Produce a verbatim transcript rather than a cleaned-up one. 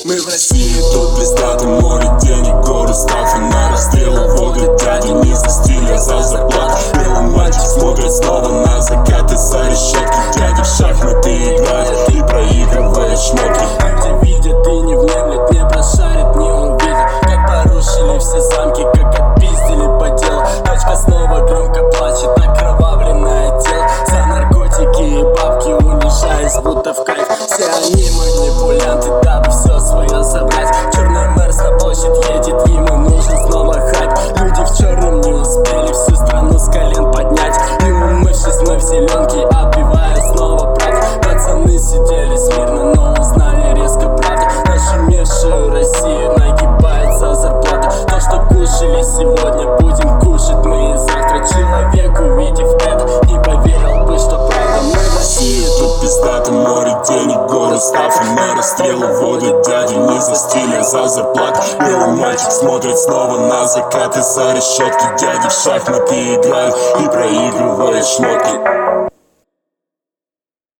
Мы в России, тут пиздатый море денег, горы ставки на расстрелы, водят дяди не за стиль, а за зарплату. Белый мальчик смотрит снова на закаты за решетки. Дяди в шахматы играют и проигрывает шмотки. Люди видят и не внемлят, не прошарят, не увидят, как порушили все замки, как отпиздили по делу. Дочка снова громко плачет, окровавленное тело. За наркотики и бабки унижаясь, будто в кайф. Все они манипулянты, дабы все свое забрать. Черный Мерс на площадь едет, ему нужен снова хайп. Люди в черном не успели всю страну с колен поднять. И умывшись мы в зеленке, отбивая снова прав. Пацаны сидели смирно, но узнали резко правду. Нашумевшую Россию нагибает за зарплату. То, что кушали сегодня, будем кушать мы и завтра. Человек, увидев это, не поверил бы, что правда. Мы в России, тут пиздатый море денег, горы ставки на расстрелы, водят дяди не за стиль, а за зарплату. Белый мальчик смотрит снова на закаты за решетки. Дяди в шахматы играют и проигрывает шмотки.